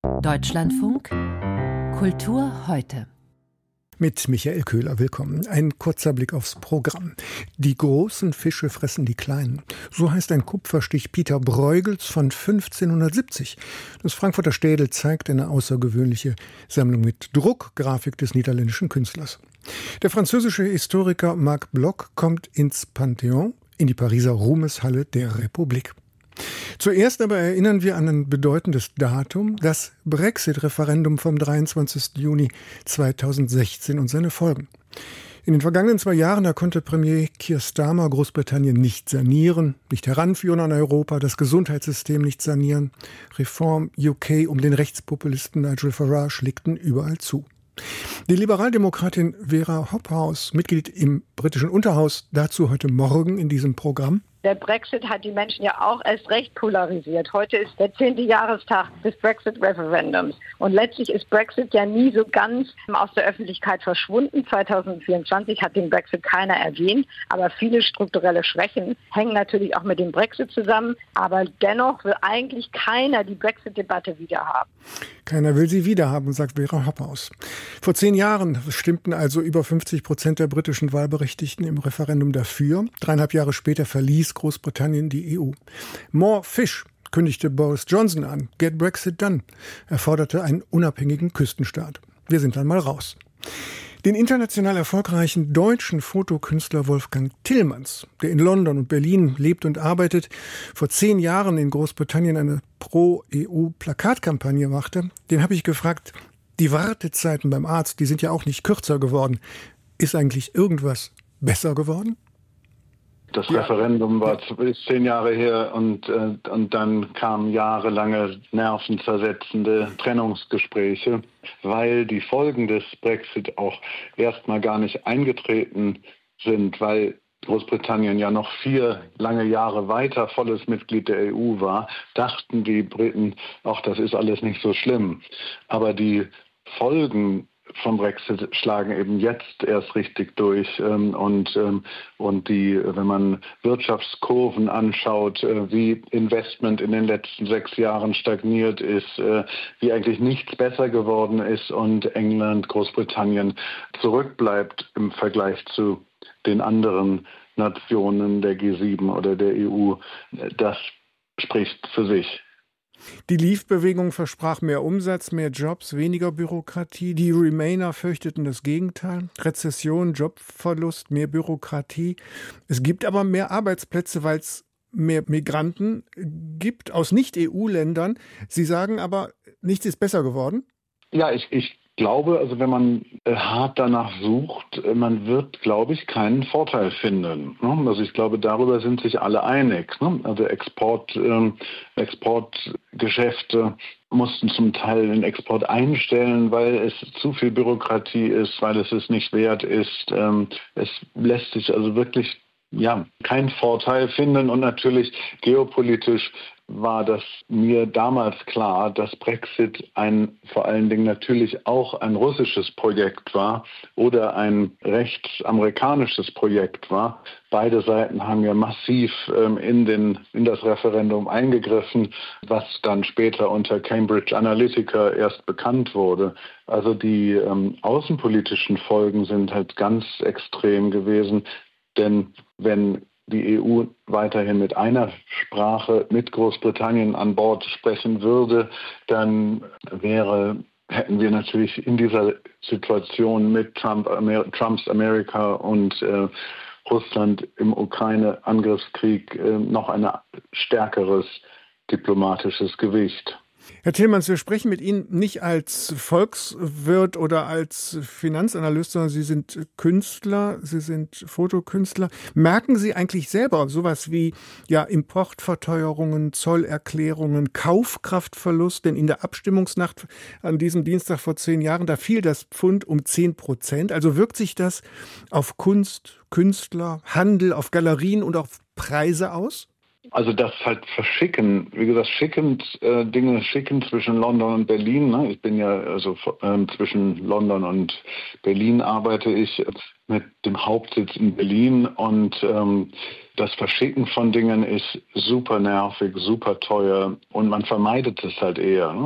Deutschlandfunk Kultur heute. Mit Michael Köhler, willkommen. Ein kurzer Blick aufs Programm. Die großen Fische fressen die kleinen. So heißt ein Kupferstich Pieter Bruegels von 1570. Das Frankfurter Städel zeigt eine außergewöhnliche Sammlung mit Druckgrafik des niederländischen Künstlers. Der französische Historiker Marc Bloch kommt ins Panthéon, in die Pariser Ruhmeshalle der Republik. Zuerst aber erinnern wir an ein bedeutendes Datum, das Brexit-Referendum vom 23. Juni 2016 und seine Folgen. In den vergangenen 2 Jahren, da konnte Premier Keir Starmer Großbritannien nicht sanieren, nicht heranführen an Europa, das Gesundheitssystem nicht sanieren. Reform UK um den Rechtspopulisten Nigel Farage legten überall zu. Die Liberaldemokratin Vera Hophouse, Mitglied im britischen Unterhaus, dazu heute Morgen in diesem Programm. Der Brexit hat die Menschen ja auch erst recht polarisiert. Heute ist der 10. Jahrestag des Brexit-Referendums. Und letztlich ist Brexit ja nie so ganz aus der Öffentlichkeit verschwunden. 2024 hat den Brexit keiner erwähnt. Aber viele strukturelle Schwächen hängen natürlich auch mit dem Brexit zusammen. Aber dennoch will eigentlich keiner die Brexit-Debatte wiederhaben. Keiner will sie wiederhaben, sagt Vera Hophouse. Vor 10 Jahren stimmten also über 50% der britischen Wahlberechtigten im Referendum dafür. 3,5 Jahre später verließ Großbritannien die EU. More Fish kündigte Boris Johnson an. Get Brexit done. Er forderte einen unabhängigen Küstenstaat. Wir sind dann mal raus. Den international erfolgreichen deutschen Fotokünstler Wolfgang Tillmans, der in London und Berlin lebt und arbeitet, vor 10 Jahren in Großbritannien eine Pro-EU-Plakatkampagne machte, den habe ich gefragt, die Wartezeiten beim Arzt, die sind ja auch nicht kürzer geworden. Ist eigentlich irgendwas besser geworden? Das Referendum ist 10 Jahre her und dann kamen jahrelange nervenzersetzende Trennungsgespräche, weil die Folgen des Brexit auch erstmal gar nicht eingetreten sind, weil Großbritannien ja noch 4 lange Jahre weiter volles Mitglied der EU war, dachten die Briten, ach, das ist alles nicht so schlimm. Aber die Folgen vom Brexit schlagen eben jetzt erst richtig durch und die, wenn man Wirtschaftskurven anschaut, wie Investment in den letzten 6 Jahren stagniert ist, wie eigentlich nichts besser geworden ist und England, Großbritannien zurückbleibt im Vergleich zu den anderen Nationen der G7 oder der EU, das spricht für sich. Die Leave-Bewegung versprach mehr Umsatz, mehr Jobs, weniger Bürokratie. Die Remainer fürchteten das Gegenteil. Rezession, Jobverlust, mehr Bürokratie. Es gibt aber mehr Arbeitsplätze, weil es mehr Migranten gibt aus Nicht-EU-Ländern. Sie sagen aber, nichts ist besser geworden? Ja, ich glaube, also wenn man hart danach sucht, man wird, glaube ich, keinen Vorteil finden. Also ich glaube, darüber sind sich alle einig. Also Exportgeschäfte mussten zum Teil den Export einstellen, weil es zu viel Bürokratie ist, weil es nicht wert ist. Es lässt sich also wirklich keinen Vorteil finden und natürlich geopolitisch war das mir damals klar, dass Brexit vor allen Dingen natürlich auch ein russisches Projekt war oder ein rechtsamerikanisches Projekt war. Beide Seiten haben ja massiv in das Referendum eingegriffen, was dann später unter Cambridge Analytica erst bekannt wurde. Also die außenpolitischen Folgen sind halt ganz extrem gewesen, denn wenn die EU weiterhin mit einer Sprache mit Großbritannien an Bord sprechen würde, dann hätten wir natürlich in dieser Situation mit Trumps Amerika und Russland im Ukraine-Angriffskrieg noch ein stärkeres diplomatisches Gewicht. Herr Tillmans, wir sprechen mit Ihnen nicht als Volkswirt oder als Finanzanalyst, sondern Sie sind Künstler, Sie sind Fotokünstler. Merken Sie eigentlich selber sowas wie Importverteuerungen, Zollerklärungen, Kaufkraftverlust? Denn in der Abstimmungsnacht an diesem Dienstag vor 10 Jahren, da fiel das Pfund um 10%. Also wirkt sich das auf Kunst, Künstler, Handel, auf Galerien und auf Preise aus? Also das halt verschicken, wie gesagt, Dinge schicken zwischen London und Berlin. Ne? Ich bin ja, zwischen London und Berlin arbeite ich mit dem Hauptsitz in Berlin und das Verschicken von Dingen ist super nervig, super teuer und man vermeidet es halt eher. Ne?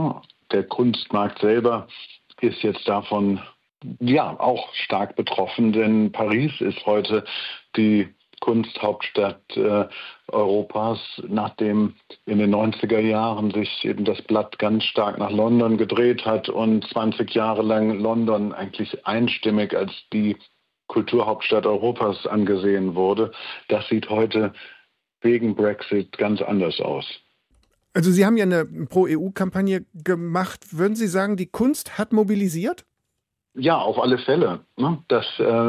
der Kunstmarkt selber ist jetzt davon auch stark betroffen, denn Paris ist heute die Kunsthauptstadt Europas, nachdem in den 90er Jahren sich eben das Blatt ganz stark nach London gedreht hat und 20 Jahre lang London eigentlich einstimmig als die Kulturhauptstadt Europas angesehen wurde. Das sieht heute wegen Brexit ganz anders aus. Also Sie haben ja eine Pro-EU-Kampagne gemacht. Würden Sie sagen, die Kunst hat mobilisiert? Ja, auf alle Fälle. Ne? Das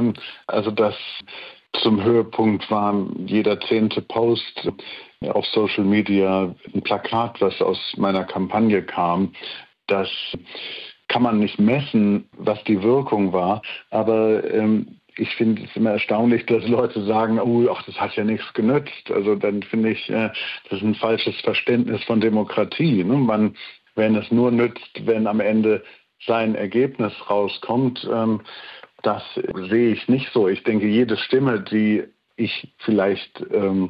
zum Höhepunkt war jeder 10. Post auf Social Media ein Plakat, was aus meiner Kampagne kam. Das kann man nicht messen, was die Wirkung war, aber ich finde es immer erstaunlich, dass Leute sagen, das hat ja nichts genützt. Also dann finde ich, das ist ein falsches Verständnis von Demokratie. Ne? Wenn es nur nützt, wenn am Ende sein Ergebnis rauskommt, das sehe ich nicht so. Ich denke, jede Stimme, die ich vielleicht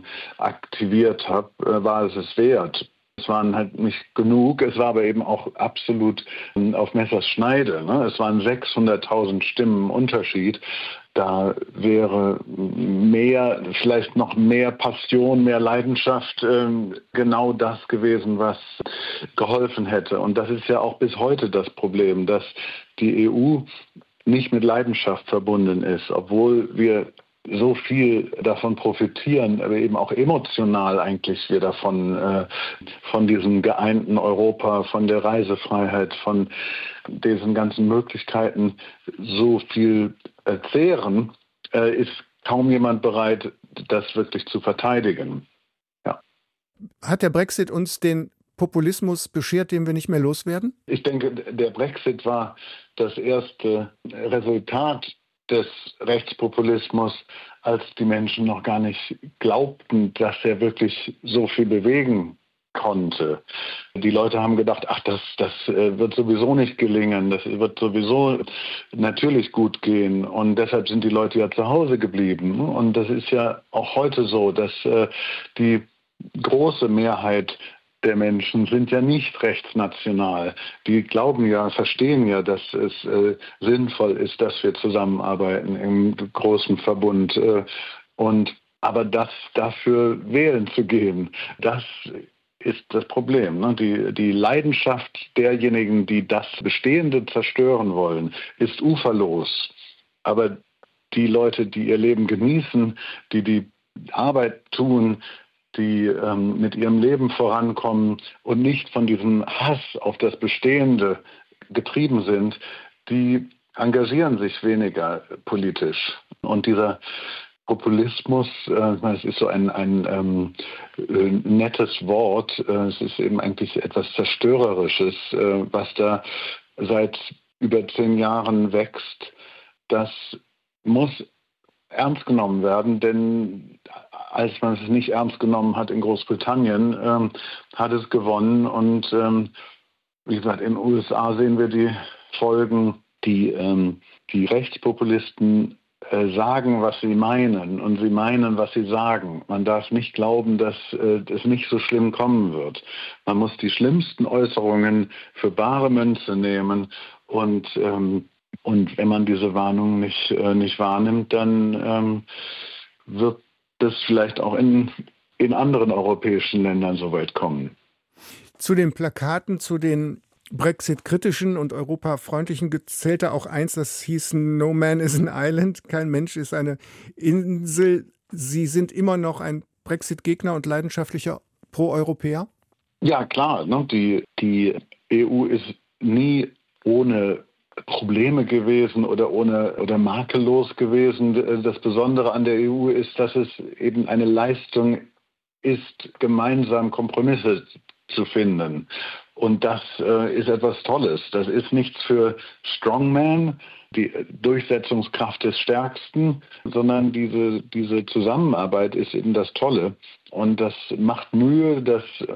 aktiviert habe, war es wert. Es waren halt nicht genug, es war aber eben auch absolut auf Messers Schneide. Ne? Es waren 600.000 Stimmen Unterschied. Da wäre vielleicht noch mehr Passion, mehr Leidenschaft genau das gewesen, was geholfen hätte. Und das ist ja auch bis heute das Problem, dass die EU nicht mit Leidenschaft verbunden ist, obwohl wir so viel davon profitieren, aber eben auch emotional eigentlich wir davon, von diesem geeinten Europa, von der Reisefreiheit, von diesen ganzen Möglichkeiten so viel zehren, ist kaum jemand bereit, das wirklich zu verteidigen. Ja. Hat der Brexit uns den Populismus beschert, den wir nicht mehr loswerden? Ich denke, der Brexit war das erste Resultat des Rechtspopulismus, als die Menschen noch gar nicht glaubten, dass er wirklich so viel bewegen konnte. Die Leute haben gedacht, das wird sowieso nicht gelingen, das wird sowieso natürlich gut gehen und deshalb sind die Leute ja zu Hause geblieben. Und das ist ja auch heute so, dass die große Mehrheit der Menschen sind ja nicht rechtsnational. Die verstehen ja, dass es sinnvoll ist, dass wir zusammenarbeiten im großen Verbund. Aber dafür wählen zu gehen, das ist das Problem. Ne? Die Leidenschaft derjenigen, die das Bestehende zerstören wollen, ist uferlos. Aber die Leute, die ihr Leben genießen, die Arbeit tun, die mit ihrem Leben vorankommen und nicht von diesem Hass auf das Bestehende getrieben sind, die engagieren sich weniger politisch. Und dieser Populismus, es ist so ein nettes Wort, es ist eben eigentlich etwas Zerstörerisches, was da seit über 10 Jahren wächst. Das muss ernst genommen werden, denn als man es nicht ernst genommen hat in Großbritannien, hat es gewonnen. Und wie gesagt, in den USA sehen wir die Folgen. Die Rechtspopulisten sagen, was sie meinen und sie meinen, was sie sagen. Man darf nicht glauben, dass es nicht so schlimm kommen wird. Man muss die schlimmsten Äußerungen für bare Münze nehmen und wenn man diese Warnung nicht wahrnimmt, dann wird das vielleicht auch in anderen europäischen Ländern so weit kommen. Zu den Plakaten, zu den Brexit-kritischen und europafreundlichen zählte auch eins, das hieß No man is an island, kein Mensch ist eine Insel. Sie sind immer noch ein Brexit-Gegner und leidenschaftlicher Pro-Europäer? Ja, klar. Ne? Die EU ist nie ohne Probleme gewesen oder makellos gewesen. Das Besondere an der EU ist, dass es eben eine Leistung ist, gemeinsam Kompromisse zu finden. Und das ist etwas Tolles. Das ist nichts für Strongman, die Durchsetzungskraft des Stärksten, sondern diese Zusammenarbeit ist eben das Tolle. Und das macht Mühe, das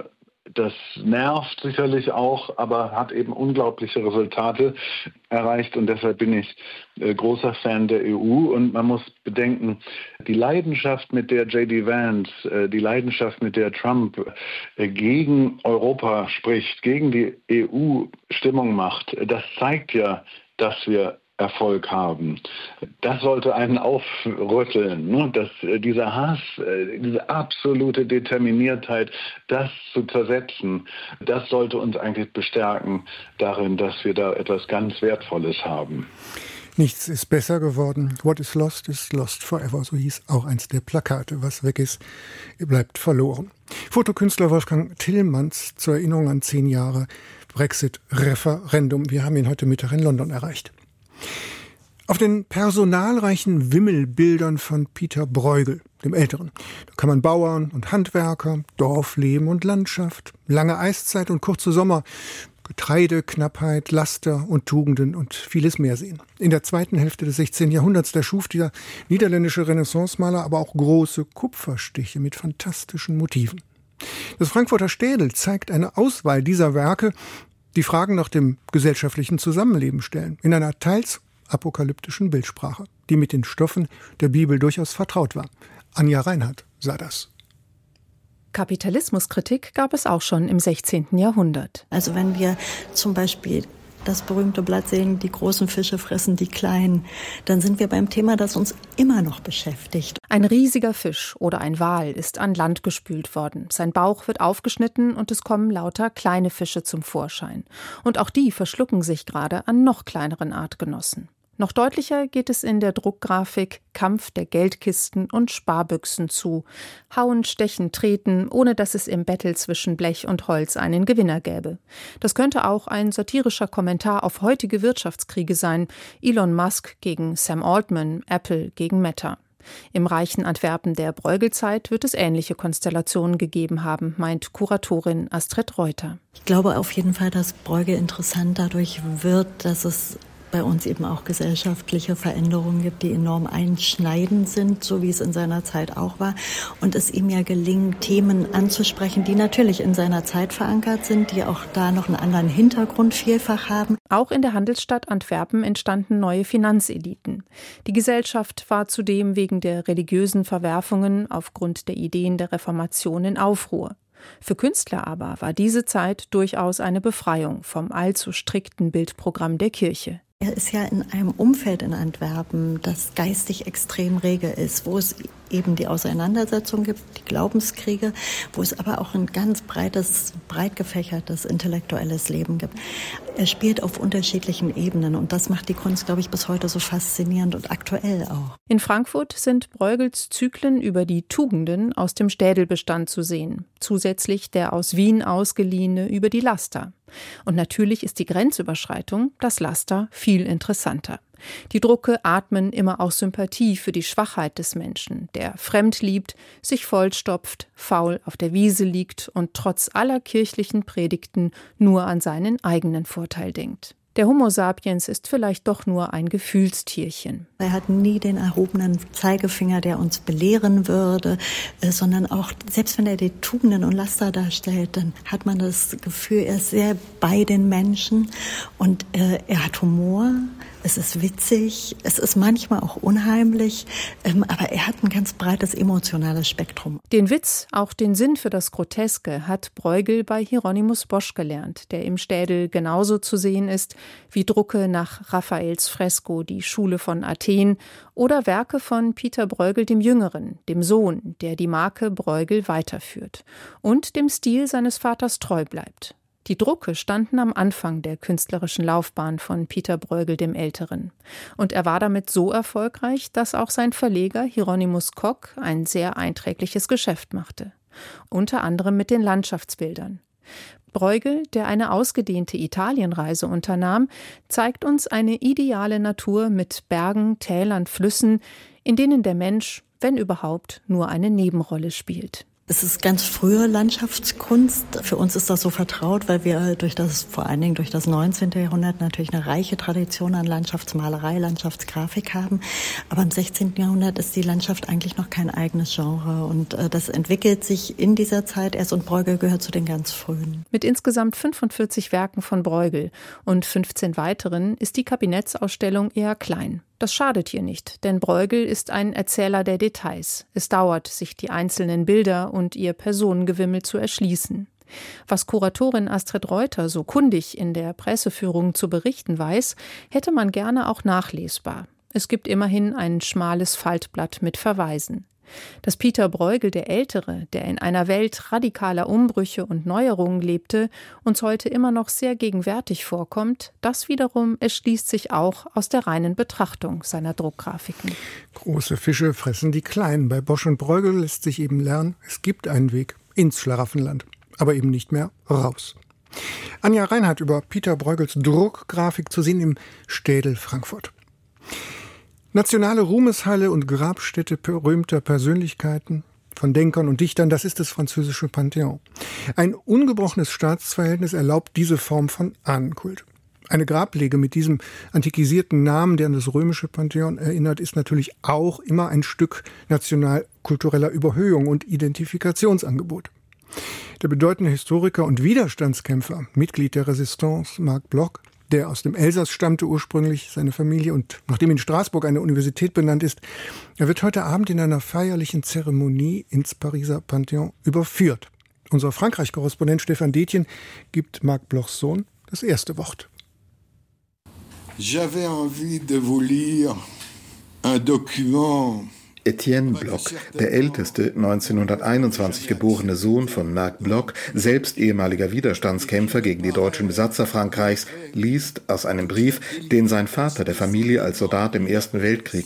Das nervt sicherlich auch, aber hat eben unglaubliche Resultate erreicht und deshalb bin ich großer Fan der EU und man muss bedenken, die Leidenschaft, mit der J.D. Vance, die Leidenschaft, mit der Trump gegen Europa spricht, gegen die EU Stimmung macht, das zeigt ja, dass wir Erfolg haben. Das sollte einen aufrütteln, ne? Dass dieser Hass, diese absolute Determiniertheit, das zu zersetzen, das sollte uns eigentlich bestärken darin, dass wir da etwas ganz Wertvolles haben. Nichts ist besser geworden. What is lost forever. So hieß auch eins der Plakate. Was weg ist, bleibt verloren. Fotokünstler Wolfgang Tillmanns zur Erinnerung an 10 Jahre Brexit-Referendum. Wir haben ihn heute Mittag in London erreicht. Auf den personalreichen Wimmelbildern von Peter Bruegel, dem Älteren, da kann man Bauern und Handwerker, Dorfleben und Landschaft, lange Eiszeit und kurze Sommer, Getreideknappheit, Laster und Tugenden und vieles mehr sehen. In der zweiten Hälfte des 16. Jahrhunderts, da schuf dieser niederländische Renaissancemaler aber auch große Kupferstiche mit fantastischen Motiven. Das Frankfurter Städel zeigt eine Auswahl dieser Werke, die Fragen nach dem gesellschaftlichen Zusammenleben stellen, in einer teils apokalyptischen Bildsprache, die mit den Stoffen der Bibel durchaus vertraut war. Anja Reinhardt sah das. Kapitalismuskritik gab es auch schon im 16. Jahrhundert. Also wenn wir zum Beispiel das berühmte Blatt sehen, die großen Fische fressen die kleinen, dann sind wir beim Thema, das uns immer noch beschäftigt. Ein riesiger Fisch oder ein Wal ist an Land gespült worden. Sein Bauch wird aufgeschnitten und es kommen lauter kleine Fische zum Vorschein. Und auch die verschlucken sich gerade an noch kleineren Artgenossen. Noch deutlicher geht es in der Druckgrafik Kampf der Geldkisten und Sparbüchsen zu. Hauen, stechen, treten, ohne dass es im Battle zwischen Blech und Holz einen Gewinner gäbe. Das könnte auch ein satirischer Kommentar auf heutige Wirtschaftskriege sein. Elon Musk gegen Sam Altman, Apple gegen Meta. Im reichen Antwerpen der Bruegel-Zeit wird es ähnliche Konstellationen gegeben haben, meint Kuratorin Astrid Reuter. Ich glaube auf jeden Fall, dass Bruegel interessant dadurch wird, dass es bei uns eben auch gesellschaftliche Veränderungen gibt, die enorm einschneidend sind, so wie es in seiner Zeit auch war. Und es ihm ja gelingt, Themen anzusprechen, die natürlich in seiner Zeit verankert sind, die auch da noch einen anderen Hintergrund vielfach haben. Auch in der Handelsstadt Antwerpen entstanden neue Finanzeliten. Die Gesellschaft war zudem wegen der religiösen Verwerfungen aufgrund der Ideen der Reformation in Aufruhr. Für Künstler aber war diese Zeit durchaus eine Befreiung vom allzu strikten Bildprogramm der Kirche. Er ist ja in einem Umfeld in Antwerpen, das geistig extrem rege ist, wo es eben die Auseinandersetzung gibt, die Glaubenskriege, wo es aber auch ein ganz breit gefächertes intellektuelles Leben gibt. Er spielt auf unterschiedlichen Ebenen und das macht die Kunst, glaube ich, bis heute so faszinierend und aktuell auch. In Frankfurt sind Bruegels Zyklen über die Tugenden aus dem Städelbestand zu sehen. Zusätzlich der aus Wien ausgeliehene über die Laster. Und natürlich ist die Grenzüberschreitung, das Laster, viel interessanter. Die Drucke atmen immer auch Sympathie für die Schwachheit des Menschen, der fremd liebt, sich vollstopft, faul auf der Wiese liegt und trotz aller kirchlichen Predigten nur an seinen eigenen Vorteil denkt. Der Homo sapiens ist vielleicht doch nur ein Gefühlstierchen. Er hat nie den erhobenen Zeigefinger, der uns belehren würde, sondern auch, selbst wenn er die Tugenden und Laster darstellt, dann hat man das Gefühl, er ist sehr bei den Menschen und er hat Humor. Es ist witzig, es ist manchmal auch unheimlich, aber er hat ein ganz breites emotionales Spektrum. Den Witz, auch den Sinn für das Groteske, hat Bruegel bei Hieronymus Bosch gelernt, der im Städel genauso zu sehen ist wie Drucke nach Raffaels Fresko Die Schule von Athen oder Werke von Peter Bruegel dem Jüngeren, dem Sohn, der die Marke Bruegel weiterführt und dem Stil seines Vaters treu bleibt. Die Drucke standen am Anfang der künstlerischen Laufbahn von Peter Bruegel dem Älteren. Und er war damit so erfolgreich, dass auch sein Verleger Hieronymus Kock ein sehr einträgliches Geschäft machte. Unter anderem mit den Landschaftsbildern. Bruegel, der eine ausgedehnte Italienreise unternahm, zeigt uns eine ideale Natur mit Bergen, Tälern, Flüssen, in denen der Mensch, wenn überhaupt, nur eine Nebenrolle spielt. Es ist ganz frühe Landschaftskunst. Für uns ist das so vertraut, weil wir vor allen Dingen durch das 19. Jahrhundert natürlich eine reiche Tradition an Landschaftsmalerei, Landschaftsgrafik haben. Aber im 16. Jahrhundert ist die Landschaft eigentlich noch kein eigenes Genre. Und das entwickelt sich in dieser Zeit erst und Bruegel gehört zu den ganz frühen. Mit insgesamt 45 Werken von Bruegel und 15 weiteren ist die Kabinettsausstellung eher klein. Das schadet hier nicht, denn Bruegel ist ein Erzähler der Details. Es dauert, sich die einzelnen Bilder und ihr Personengewimmel zu erschließen. Was Kuratorin Astrid Reuter so kundig in der Presseführung zu berichten weiß, hätte man gerne auch nachlesbar. Es gibt immerhin ein schmales Faltblatt mit Verweisen. Dass Peter Bruegel der Ältere, der in einer Welt radikaler Umbrüche und Neuerungen lebte, uns heute immer noch sehr gegenwärtig vorkommt, das wiederum erschließt sich auch aus der reinen Betrachtung seiner Druckgrafiken. Große Fische fressen die Kleinen. Bei Bosch und Bruegel lässt sich eben lernen, es gibt einen Weg ins Schlaraffenland, aber eben nicht mehr raus. Anja Reinhardt über Peter Bruegels Druckgrafik zu sehen im Städel Frankfurt. Nationale Ruhmeshalle und Grabstätte berühmter Persönlichkeiten, von Denkern und Dichtern, das ist das französische Pantheon. Ein ungebrochenes Staatsverhältnis erlaubt diese Form von Ahnenkult. Eine Grablege mit diesem antikisierten Namen, der an das römische Pantheon erinnert, ist natürlich auch immer ein Stück nationalkultureller Überhöhung und Identifikationsangebot. Der bedeutende Historiker und Widerstandskämpfer, Mitglied der Resistance, Marc Bloch, der aus dem Elsass stammte ursprünglich, seine Familie, und nachdem in Straßburg eine Universität benannt ist, er wird heute Abend in einer feierlichen Zeremonie ins Pariser Pantheon überführt. Unser Frankreich-Korrespondent Stefan Detjen gibt Marc Blochs Sohn das erste Wort. J'avais envie de vous lire un document. Etienne Bloch, der älteste 1921 geborene Sohn von Marc Bloch, selbst ehemaliger Widerstandskämpfer gegen die deutschen Besatzer Frankreichs, liest aus einem Brief, den sein Vater der Familie als Soldat im Ersten Weltkrieg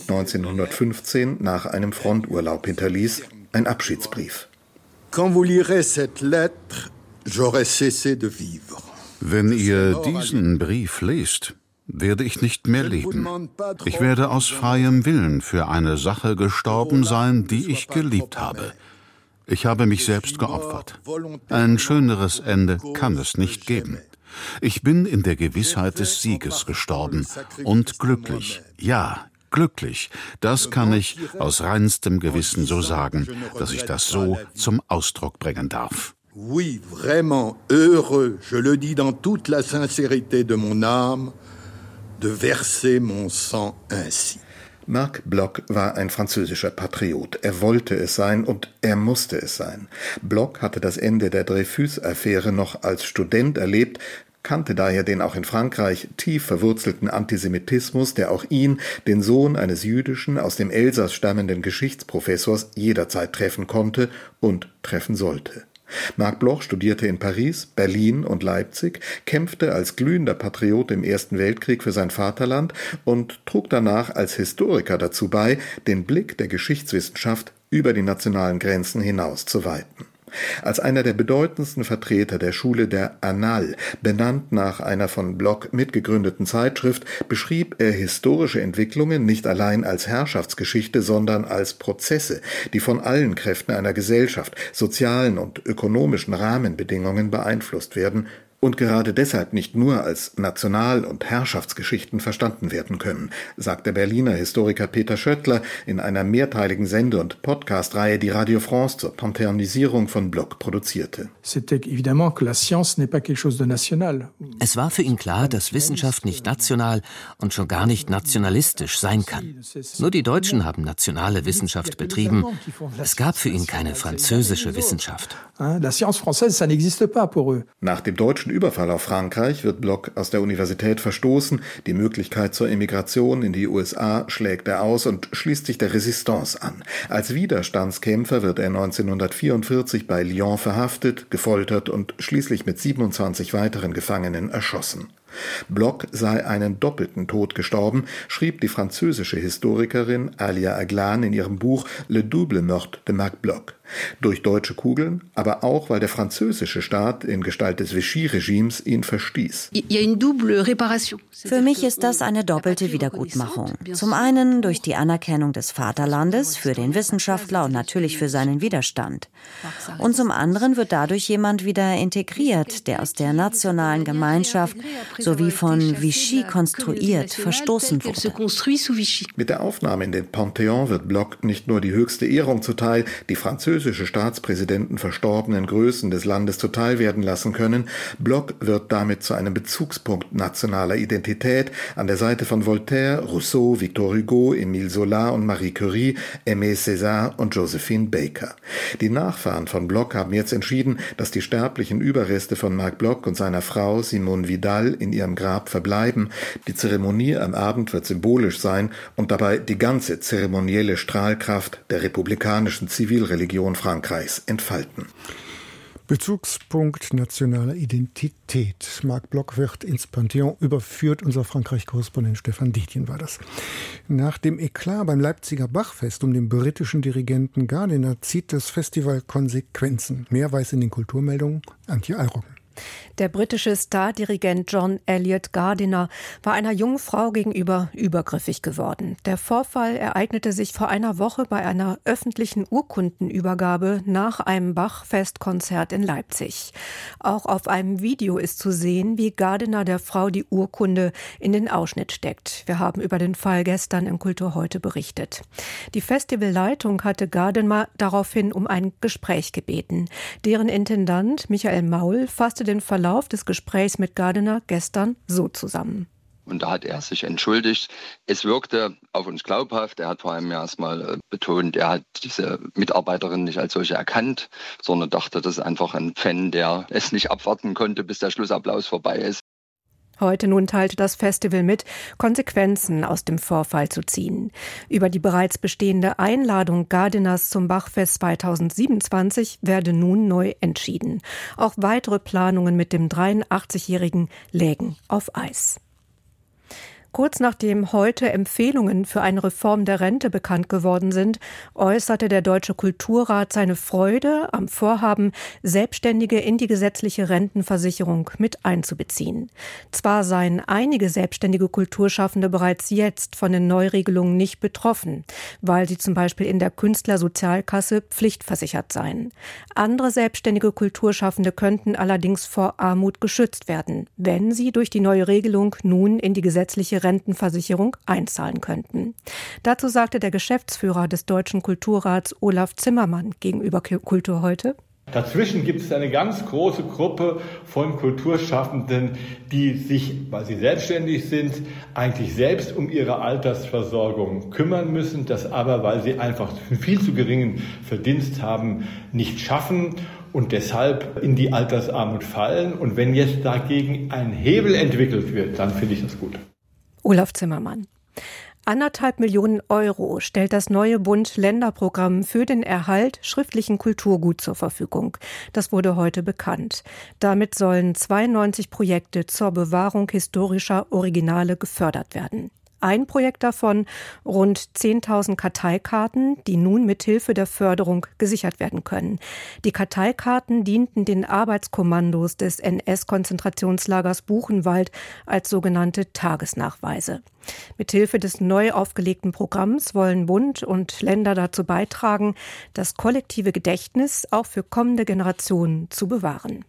1915 nach einem Fronturlaub hinterließ, ein Abschiedsbrief. Quand vous lirez cette lettre, j'aurai cessé de vivre. Wenn ihr diesen Brief lest, werde ich nicht mehr leben. Ich werde aus freiem Willen für eine Sache gestorben sein, die ich geliebt habe. Ich habe mich selbst geopfert. Ein schöneres Ende kann es nicht geben. Ich bin in der Gewissheit des Sieges gestorben und glücklich, ja, glücklich. Das kann ich aus reinstem Gewissen so sagen, dass ich das so zum Ausdruck bringen darf. Oui, vraiment heureux, je le dis dans toute la sincérité de mon âme, de verser mon sang ainsi. Marc Bloch war ein französischer Patriot. Er wollte es sein und er musste es sein. Bloch hatte das Ende der Dreyfus-Affäre noch als Student erlebt, kannte daher den auch in Frankreich tief verwurzelten Antisemitismus, der auch ihn, den Sohn eines jüdischen, aus dem Elsass stammenden Geschichtsprofessors, jederzeit treffen konnte und treffen sollte. Marc Bloch studierte in Paris, Berlin und Leipzig, kämpfte als glühender Patriot im Ersten Weltkrieg für sein Vaterland und trug danach als Historiker dazu bei, den Blick der Geschichtswissenschaft über die nationalen Grenzen hinaus zu weiten. Als einer der bedeutendsten Vertreter der Schule der Annales, benannt nach einer von Bloch mitgegründeten Zeitschrift, beschrieb er historische Entwicklungen nicht allein als Herrschaftsgeschichte, sondern als Prozesse, die von allen Kräften einer Gesellschaft, sozialen und ökonomischen Rahmenbedingungen beeinflusst werden und gerade deshalb nicht nur als National- und Herrschaftsgeschichten verstanden werden können, sagt der Berliner Historiker Peter Schöttler in einer mehrteiligen Sende- und Podcast-Reihe, die Radio France zur Pantheonisierung von Bloch produzierte. Es war für ihn klar, dass Wissenschaft nicht national und schon gar nicht nationalistisch sein kann. Nur die Deutschen haben nationale Wissenschaft betrieben. Es gab für ihn keine französische Wissenschaft. Nach dem deutschen Überfall auf Frankreich wird Bloch aus der Universität verstoßen. Die Möglichkeit zur Emigration in die USA schlägt er aus und schließt sich der Resistance an. Als Widerstandskämpfer wird er 1944 bei Lyon verhaftet, gefoltert und schließlich mit 27 weiteren Gefangenen erschossen. Bloch sei einen doppelten Tod gestorben, schrieb die französische Historikerin Alia Aglan in ihrem Buch Le double meurtre de Marc Bloch. Durch deutsche Kugeln, aber auch, weil der französische Staat in Gestalt des Vichy-Regimes ihn verstieß. Für mich ist das eine doppelte Wiedergutmachung. Zum einen durch die Anerkennung des Vaterlandes für den Wissenschaftler und natürlich für seinen Widerstand. Und zum anderen wird dadurch jemand wieder integriert, der aus der nationalen Gemeinschaft sowie von Vichy konstruiert verstoßen wurde. Mit der Aufnahme in den Panthéon wird Bloch nicht nur die höchste Ehrung zuteil, die französische Staatspräsidenten verstorbenen Größen des Landes zuteil werden lassen können. Bloch wird damit zu einem Bezugspunkt nationaler Identität an der Seite von Voltaire, Rousseau, Victor Hugo, Émile Zola und Marie Curie, Aimé Césaire und Josephine Baker. Die Nachfahren von Bloch haben jetzt entschieden, dass die sterblichen Überreste von Marc Bloch und seiner Frau Simone Vidal in ihrem Grab verbleiben. Die Zeremonie am Abend wird symbolisch sein und dabei die ganze zeremonielle Strahlkraft der republikanischen Zivilreligion Frankreichs entfalten. Bezugspunkt nationaler Identität. Marc Bloch wird ins Panthéon überführt. Unser Frankreich-Korrespondent Stefan Dietjen war das. Nach dem Eklat beim Leipziger Bachfest um den britischen Dirigenten Gardiner zieht das Festival Konsequenzen. Mehr weiß in den Kulturmeldungen Antje Alrocken. Der britische Stardirigent John Eliot Gardiner war einer jungen Frau gegenüber übergriffig geworden. Der Vorfall ereignete sich vor einer Woche bei einer öffentlichen Urkundenübergabe nach einem Bach-Festkonzert in Leipzig. Auch auf einem Video ist zu sehen, wie Gardiner der Frau die Urkunde in den Ausschnitt steckt. Wir haben über den Fall gestern in Kultur heute berichtet. Die Festivalleitung hatte Gardiner daraufhin um ein Gespräch gebeten. Deren Intendant Michael Maul fasste den Verlauf des Gesprächs mit Gardiner gestern so zusammen. Und da hat er sich entschuldigt. Es wirkte auf uns glaubhaft. Er hat vor allem erstmal betont, er hat diese Mitarbeiterin nicht als solche erkannt, sondern dachte, das ist einfach ein Fan, der es nicht abwarten konnte, bis der Schlussapplaus vorbei ist. Heute nun teilte das Festival mit, Konsequenzen aus dem Vorfall zu ziehen. Über die bereits bestehende Einladung Gardiners zum Bachfest 2027 werde nun neu entschieden. Auch weitere Planungen mit dem 83-Jährigen lägen auf Eis. Kurz nachdem heute Empfehlungen für eine Reform der Rente bekannt geworden sind, äußerte der Deutsche Kulturrat seine Freude am Vorhaben, Selbstständige in die gesetzliche Rentenversicherung mit einzubeziehen. Zwar seien einige selbstständige Kulturschaffende bereits jetzt von den Neuregelungen nicht betroffen, weil sie zum Beispiel in der Künstlersozialkasse pflichtversichert seien. Andere selbstständige Kulturschaffende könnten allerdings vor Armut geschützt werden, wenn sie durch die neue Regelung nun in die gesetzliche Rentenversicherung einzahlen könnten. Dazu sagte der Geschäftsführer des Deutschen Kulturrats Olaf Zimmermann gegenüber Kultur heute: Dazwischen gibt es eine ganz große Gruppe von Kulturschaffenden, die sich, weil sie selbstständig sind, eigentlich selbst um ihre Altersversorgung kümmern müssen, das aber, weil sie einfach einen viel zu geringen Verdienst haben, nicht schaffen und deshalb in die Altersarmut fallen. Und wenn jetzt dagegen ein Hebel entwickelt wird, dann finde ich das gut. Olaf Zimmermann. 1,5 Millionen Euro stellt das neue Bund-Länder-Programm für den Erhalt schriftlichen Kulturguts zur Verfügung. Das wurde heute bekannt. Damit sollen 92 Projekte zur Bewahrung historischer Originale gefördert werden. Ein Projekt davon, rund 10.000 Karteikarten, die nun mithilfe der Förderung gesichert werden können. Die Karteikarten dienten den Arbeitskommandos des NS-Konzentrationslagers Buchenwald als sogenannte Tagesnachweise. Mithilfe des neu aufgelegten Programms wollen Bund und Länder dazu beitragen, das kollektive Gedächtnis auch für kommende Generationen zu bewahren.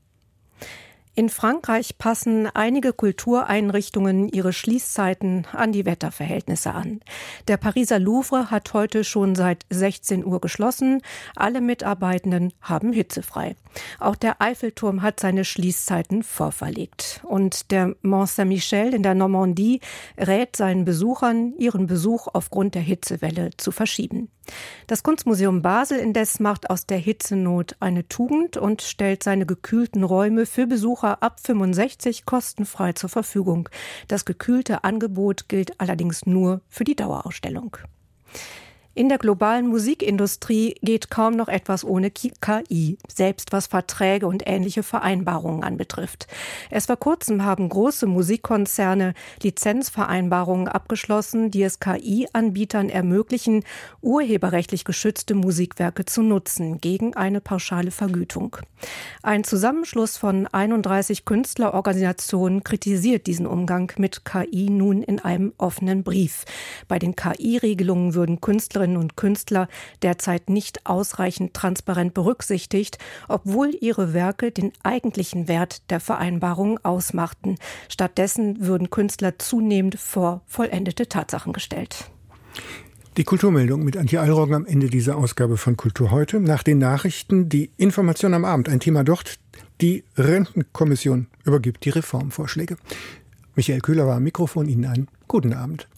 In Frankreich passen einige Kultureinrichtungen ihre Schließzeiten an die Wetterverhältnisse an. Der Pariser Louvre hat heute schon seit 16 Uhr geschlossen. Alle Mitarbeitenden haben hitzefrei. Auch der Eiffelturm hat seine Schließzeiten vorverlegt. Und der Mont Saint-Michel in der Normandie rät seinen Besuchern, ihren Besuch aufgrund der Hitzewelle zu verschieben. Das Kunstmuseum Basel indes macht aus der Hitzenot eine Tugend und stellt seine gekühlten Räume für Besucher ab 65 kostenfrei zur Verfügung. Das gekühlte Angebot gilt allerdings nur für die Dauerausstellung. In der globalen Musikindustrie geht kaum noch etwas ohne KI, selbst was Verträge und ähnliche Vereinbarungen anbetrifft. Erst vor kurzem haben große Musikkonzerne Lizenzvereinbarungen abgeschlossen, die es KI-Anbietern ermöglichen, urheberrechtlich geschützte Musikwerke zu nutzen, gegen eine pauschale Vergütung. Ein Zusammenschluss von 31 Künstlerorganisationen kritisiert diesen Umgang mit KI nun in einem offenen Brief. Bei den KI-Regelungen würden Künstlerinnen und Künstler derzeit nicht ausreichend transparent berücksichtigt, obwohl ihre Werke den eigentlichen Wert der Vereinbarung ausmachten. Stattdessen würden Künstler zunehmend vor vollendete Tatsachen gestellt. Die Kulturmeldung mit Antje Allroggen am Ende dieser Ausgabe von Kultur heute. Nach den Nachrichten die Information am Abend. Ein Thema dort. Die Rentenkommission übergibt die Reformvorschläge. Michael Köhler war am Mikrofon. Ihnen einen guten Abend.